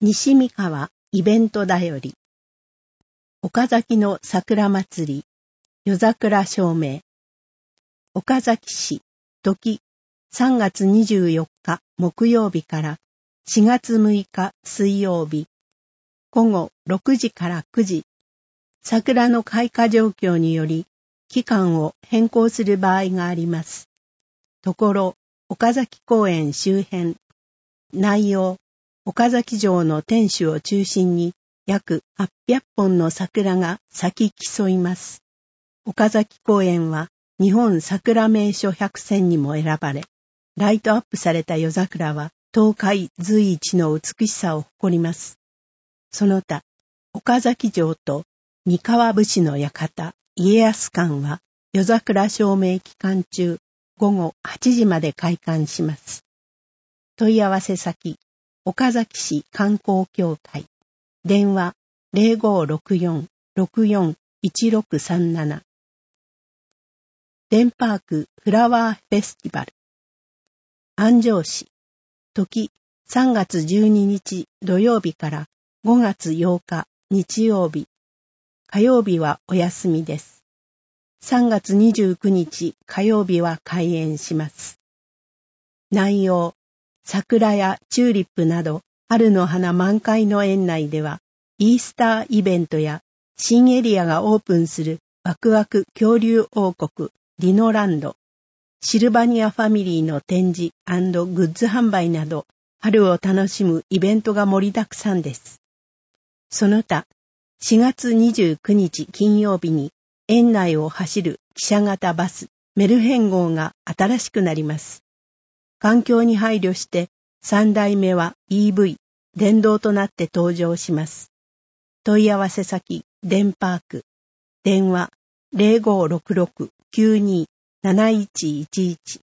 西三河イベントだより。岡崎の桜祭り、夜桜照明。岡崎市、時、3月24日木曜日から4月6日水曜日、午後6時から9時、桜の開花状況により期間を変更する場合があります。ところ、岡崎公園周辺、内容、岡崎城の天守を中心に約800本の桜が咲き競います。岡崎公園は日本桜名所100選にも選ばれ、ライトアップされた夜桜は東海随一の美しさを誇ります。その他、岡崎城と三河武士の館、家康館は夜桜照明期間中、午後8時まで開館します。問い合わせ先、岡崎市観光協会、電話0564-641637。デンパークフラワーフェスティバル。安城市、時3月12日土曜日から5月8日日曜日。火曜日はお休みです。3月29日火曜日は開園します。内容、桜やチューリップなど春の花満開の園内ではイースターイベントや新エリアがオープンするワクワク恐竜王国ディノランド、シルバニアファミリーの展示&グッズ販売など春を楽しむイベントが盛りだくさんです。その他、4月29日金曜日に園内を走る汽車型バスメルヘン号が新しくなります。環境に配慮して3台目は EV、電動となって登場します。問い合わせ先、デンパーク、電話0566-92-7111